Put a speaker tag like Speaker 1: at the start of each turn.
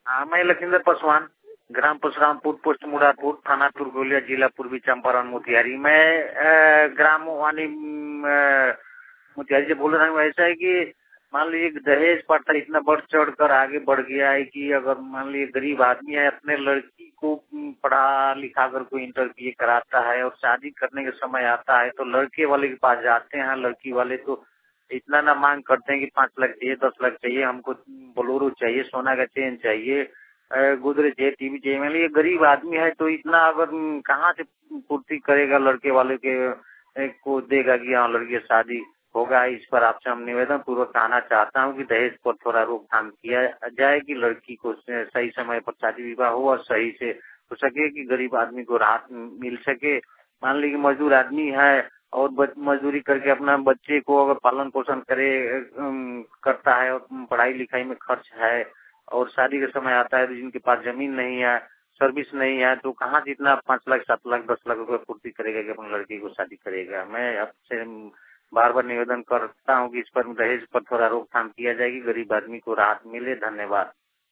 Speaker 1: हाँ, मैं लखींद्र पासवान, ग्राम परशुरामपुर, पोस्ट मुरारपुर, थाना तुरगोलिया, जिला पूर्वी चंपारण, मोतिहारी। मैं ग्राम वानी मोतिहारी से बोल रहा हूँ। ऐसा है कि मान लीजिए दहेज प्रथा इतना बढ़ चढ़ कर आगे बढ़ गया है कि अगर मान लीजिए गरीब आदमी है, अपने लड़की को पढ़ा लिखा कर कोई इंटर बीए कराता है और शादी करने के समय आता है तो लड़के वाले के पास जाते हैं। लड़की वाले तो इतना ना मांग करते हैं कि 5 लाख चाहिए, 10 लाख चाहिए, हमको बोलेरो चाहिए, सोना का चेन चाहिए, गोदरेज चाहिए, टीवी चाहिए। मान लीजिए गरीब आदमी है तो इतना अगर कहाँ से पूर्ति करेगा लड़के वाले के को देगा कि हाँ लड़की की शादी होगा। इस पर आपसे हम निवेदन पूर्वक कहना चाहता हूँ कि दहेज पर थोड़ा रोकथाम किया जाए कि लड़की को सही समय पर शादी विवाह हो और सही से हो सके कि गरीब आदमी को राहत मिल सके। मान लीजिए मजदूर आदमी है और मजदूरी करके अपना बच्चे को अगर पालन पोषण करता है और पढ़ाई लिखाई में खर्च है और शादी का समय आता है तो जिनके पास जमीन नहीं है, सर्विस नहीं है, तो कहाँ से इतना 5 लाख 7 लाख 10 लाख रुपए पूर्ति करेगा कि अपनी लड़की को शादी करेगा। मैं आपसे बार बार निवेदन करता हूँ कि इस पर दहेज पर थोड़ा रोकथाम किया जाएगी, गरीब आदमी को राहत मिले। धन्यवाद।